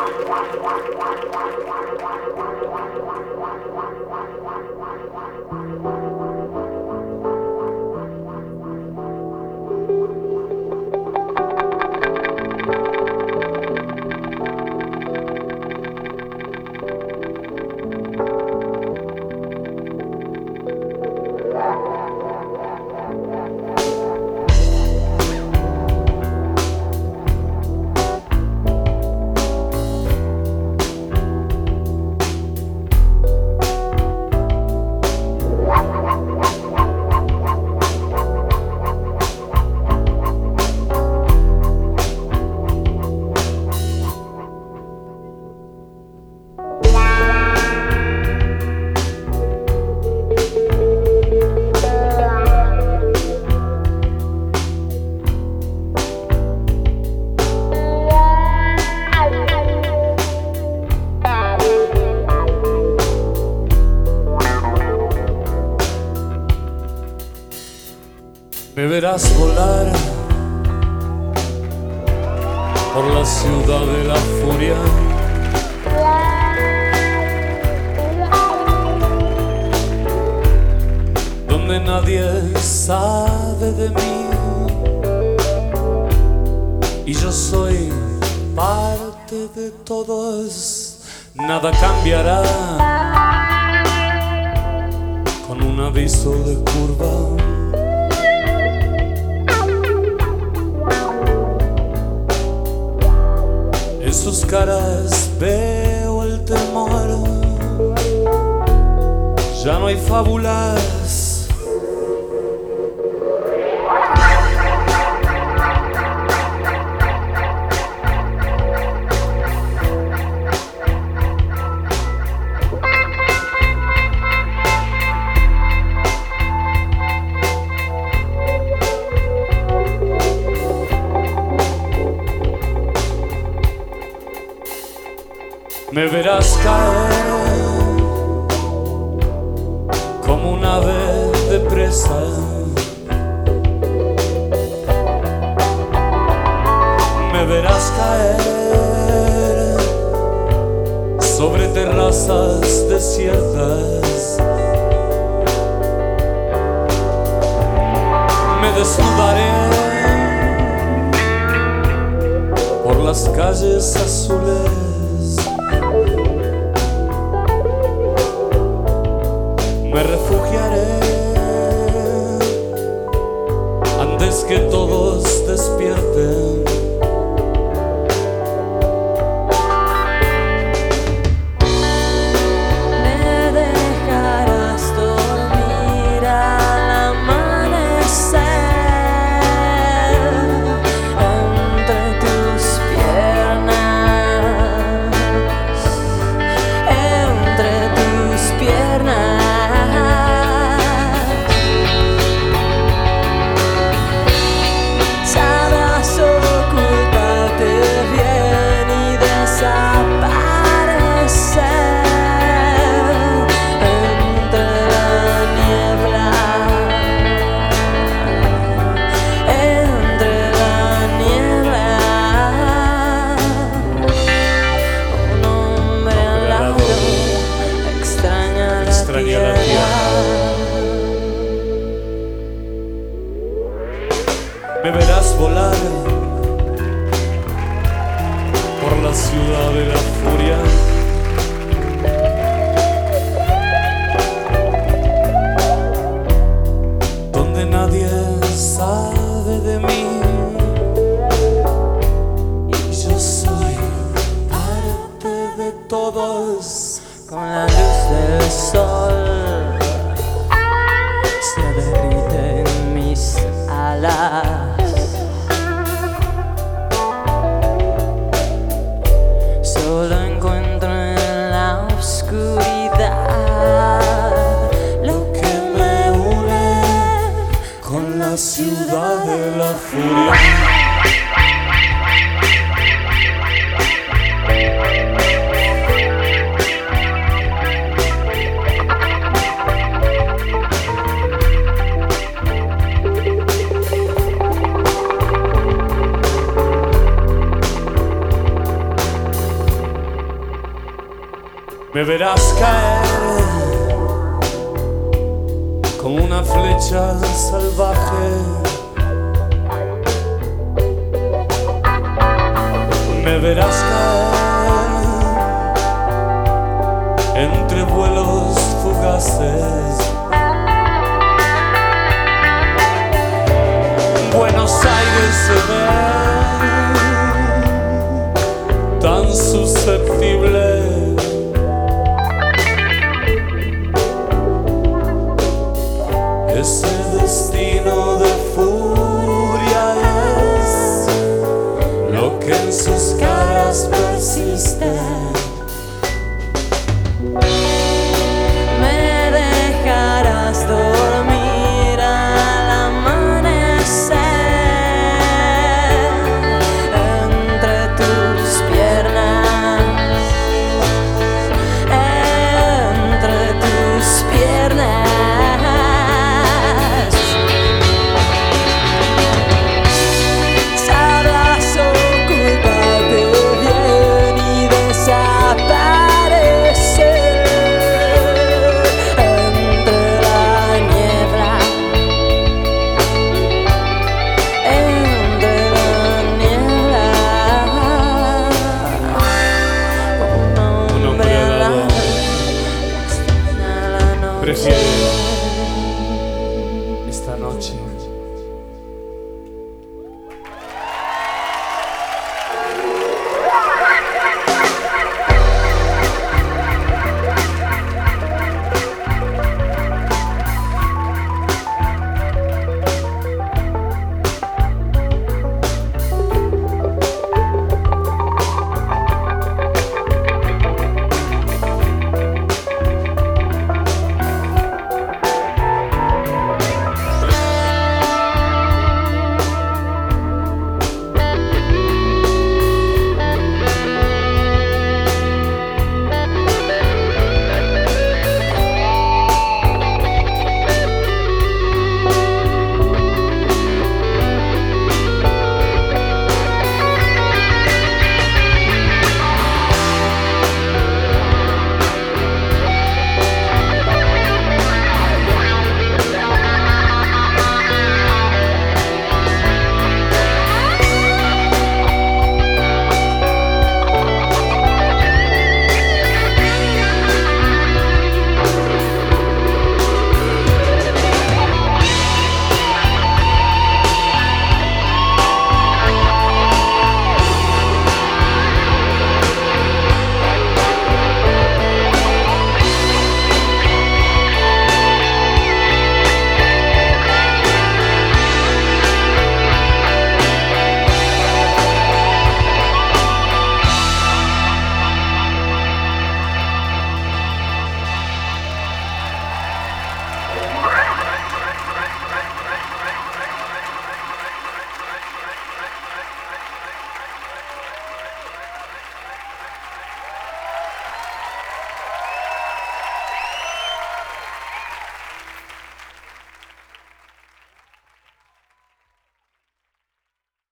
Me verás volar por la ciudad de la furia, donde nadie sabe de mí y yo soy parte de todos. Nada cambiará con un aviso de curva. En sus caras veo el temor. Ya no hay fábulas. Me verás caer como un ave de presa. Me verás caer sobre terrazas desiertas. Me desnudaré por las calles azules. Me refugiaré antes que todos despierten. Me dejarás dormir al amanecer entre tus piernas, entre tus piernas. Me verás volar por la ciudad de la furia, donde nadie sabe de mí y yo soy parte de todos. Con la luz del sol se derrite en mis alas. Solo encuentro en la oscuridad lo que me une con la ciudad de la furia. Me verás caer como una flecha salvaje. Me verás caer entre vuelos fugaces. Buenos Aires se ve tan susceptible. Ese destino de furia es lo que en sus caras persiste.